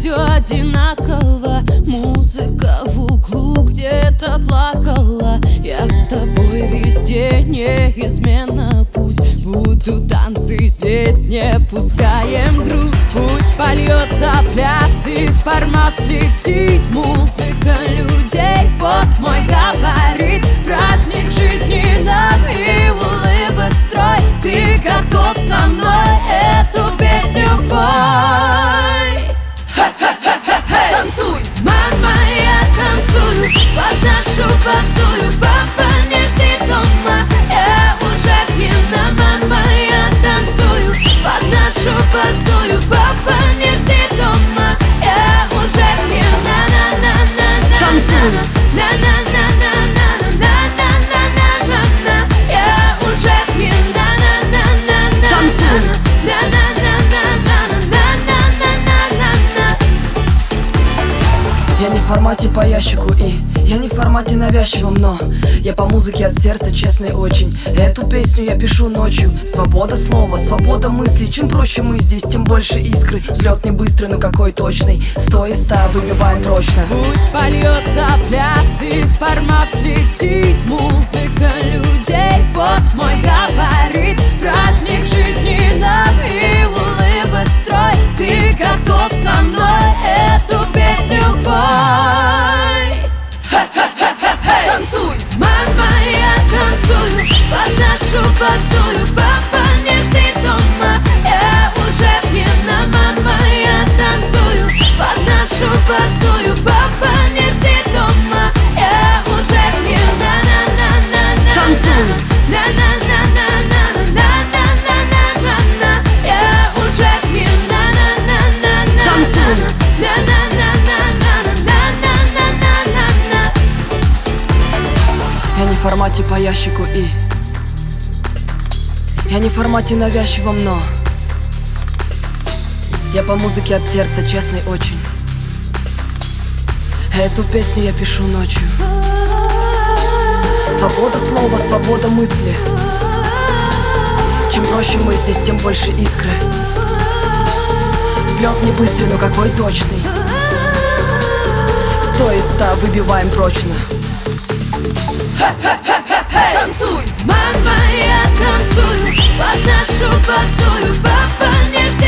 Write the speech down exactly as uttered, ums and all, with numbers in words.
все одинаково. Музыка в углу где-то плакала. Я с тобой везде неизменно. Пусть будут танцы здесь, не пускаем грусть. Пусть польется пляс и формат слетит. Музыка людей, вот мой габарит. Праздник жизни нам и улыбок строй. Ты готов со мной эту песню пой? Танцуй, мама, я танцую под нашу басую. Папа не жди дома, я уже пьяна. Мама, я танцую под нашу басую. Папа не жди дома, я уже пьяна. На-на-на-на-на-на, танцуй, на-на-на-на-на-на-на-на-на-на. Я уже пьяна. На-на-на-на-на-на, танцуй, на-на-на-на-на-на-на-на-на-на. Я не в формате по ящику и я не в формате навязчивом, но я по музыке от сердца, честный очень. Эту песню я пишу ночью. Свобода слова, свобода мысли. Чем проще мы здесь, тем больше искры. Взлет не быстрый, но какой точный. Сто из ста выбиваем прочно. Пусть польется пляс и формат слетит. Музыка людей, вот мой габарит. Праздник жизни нам и улыбок строй. Ты готов со мной эту песню пой? Танцуй, мама, я танцую под нашу басую. Папа не жди дома, я уже пьяна. Мама, я танцую под нашу басую. Папа не жди дома, я уже пьяна. На-на-на-на-на, танцуй, на-на-на-на-на-на-на-на-на-на. Я уже пьяна. На-на-на-на-на, танцуй, на-на-на-на-на-на-на-на-на-на. Я не в формате по ящику и я не в формате навязчивом, но я по музыке от сердца, честный очень. Эту песню я пишу ночью. Свобода слова, свобода мысли. Чем проще мы здесь, тем больше искры. Взлет не быстрый, но какой точный. Сто из ста выбиваем прочно. Танцуй, мама, я танцую под нашу басую. Папа не